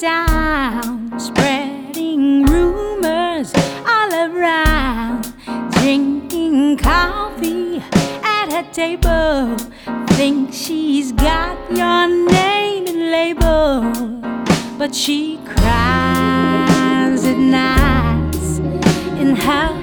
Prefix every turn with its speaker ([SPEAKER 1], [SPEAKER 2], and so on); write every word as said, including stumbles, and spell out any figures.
[SPEAKER 1] town, spreading rumors all around, drinking coffee at her table. Thinks she's got your name and label, but she cries at nights in her